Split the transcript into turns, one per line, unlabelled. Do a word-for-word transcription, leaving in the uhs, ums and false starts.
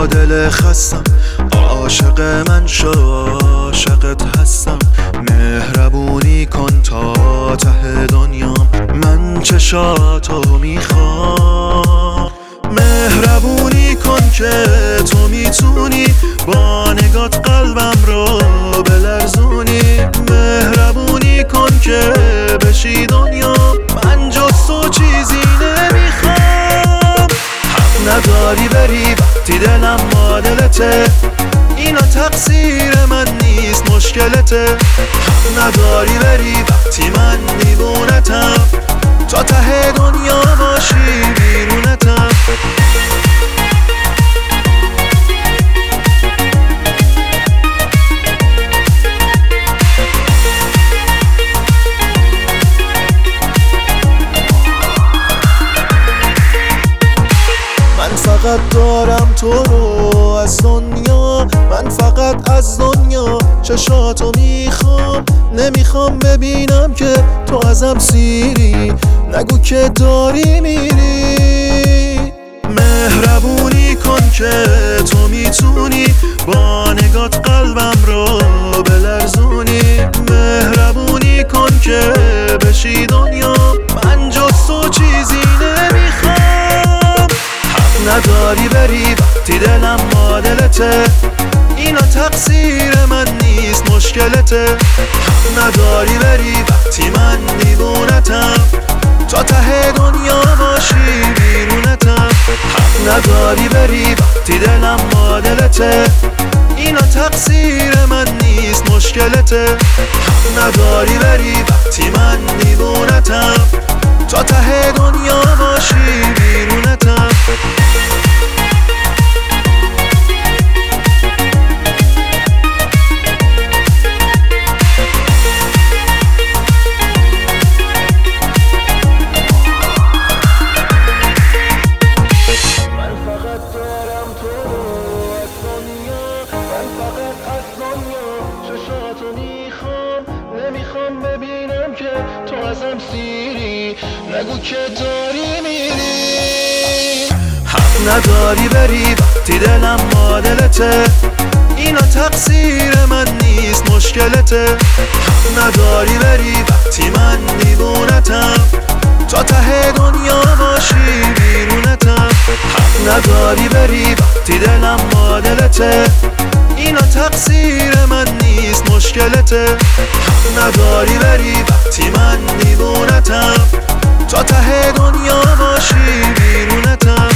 با دل خستم، عاشق من شو، عاشقت هستم. مهربونی کن تا ته دنیام، من چشاتو میخوام. مهربونی کن که تو میتونی با نگات قلبم رو بلرزونی. مهربونی کن که بشی دنیا، من جز تو چیزی نمیخوام. حق نداری بری وقتی دلم با دلته، اینا تقصیر من نیست مشکلته. حق نداری بری وقتی من دیوونتم، تا ته دنیا باشی بیرونتم. من فقط دارم تو رو از دنیا، من فقط از دنیا چشاتو میخوام. نمیخوام ببینم که تو ازم سیری، نگو که داری میری. مهربونی کن که تو میتونی با نگات قلبم رو بلرزونی. مهربونی کن که بشی دنیا، من جز تو چیزی نمیخوام. حق نداری بری وقتی دلم با دلته، اینا تقصیر من نیست مشکلته. حق نداری بری وقتی من دیوونتم، تا ته دنیا باشی بیرونتم. حق نداری بری وقتی دلم با دلته، اینا تقصیر من نیست مشکلته. حق نداری بری وقتی من دیوونتم، تا ته دنیا باشی بیرونتم. نمیخوام ببینم که تو ازم سیری، نگو که داری میری. حق نداری بری وقتی دلم با دلته، اینا تقصیر من نیست مشکلته. حق نداری بری وقتی من دیوونتم، تا ته دنیا باشی بیرونتم. حق نداری بری وقتی دلم با دلته، اینا تقصیر من نیست مشکلته. حق نداری بری وقتی من دیوونتم، تا ته دنیا باشی بیرونتم.